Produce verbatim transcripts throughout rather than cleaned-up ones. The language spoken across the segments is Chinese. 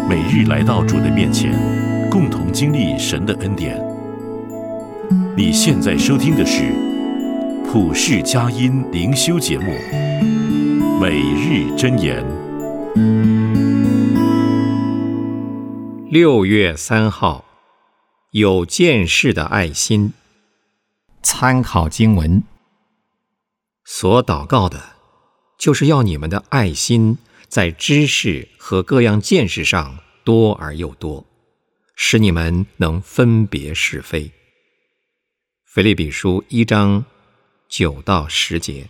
每日来到主的面前，共同经历神的恩典。你现在收听的是普世佳音灵修节目《每日箴言》。 六月三号，有见识的爱心。参考经文：所祷告的，就是要你们的爱心在知识和各样见识上多而又多，使你们能分别是非。腓立比书一章九到十节。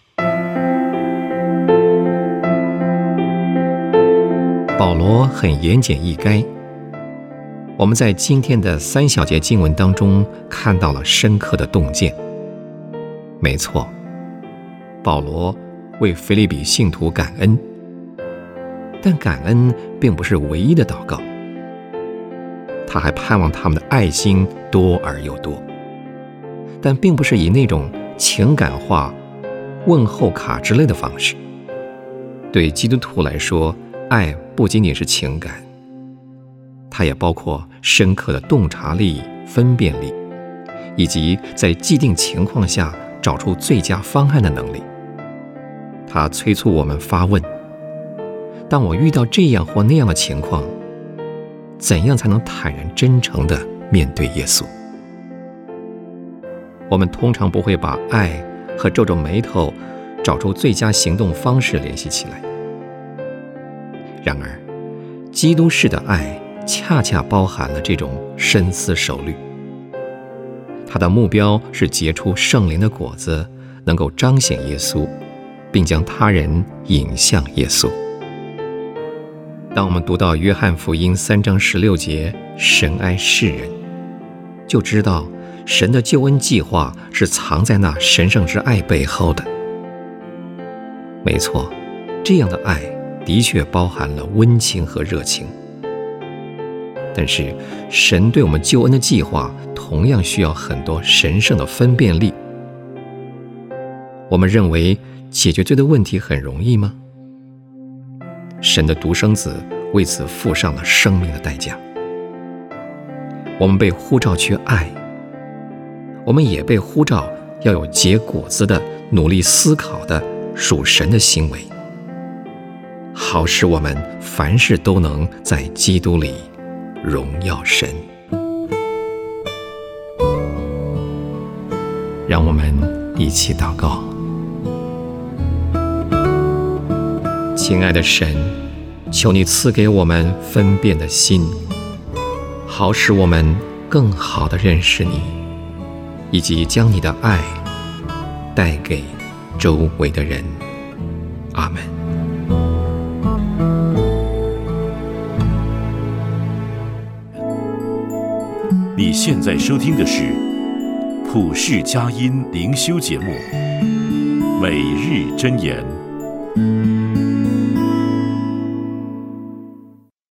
保罗很言简意赅。我们在今天的三小节经文当中看到了深刻的洞见。没错，保罗为腓立比信徒感恩，但感恩并不是唯一的祷告，他还盼望他们的爱心多而又多，但并不是以那种情感化、问候卡之类的方式。对基督徒来说，爱不仅仅是情感，它也包括深刻的洞察力、分辨力，以及在既定情况下找出最佳方案的能力。它催促我们发问：当我遇到这样或那样的情况，怎样才能坦然真诚地面对耶稣？我们通常不会把爱和皱皱眉头找出最佳行动方式联系起来。然而，基督式的爱恰恰包含了这种深思熟虑。它的目标是结出圣灵的果子，能够彰显耶稣，并将他人引向耶稣。当我们读到约翰福音三章十六节神爱世人，就知道神的救恩计划是藏在那神圣之爱背后的。没错，这样的爱的确包含了温情和热情，但是神对我们救恩的计划同样需要很多神圣的分辨力。我们认为解决罪的问题很容易吗？神的独生子为此付上了生命的代价。我们被呼召去爱，我们也被呼召要有结果子的、努力思考的属神的行为，好使我们凡事都能在基督里荣耀神。让我们一起祷告。亲爱的神，求你赐给我们分辨的心，好使我们更好地认识你，以及将你的爱带给周围的人。阿们。 你现在收听的是普世佳音灵修节目《每日箴言》。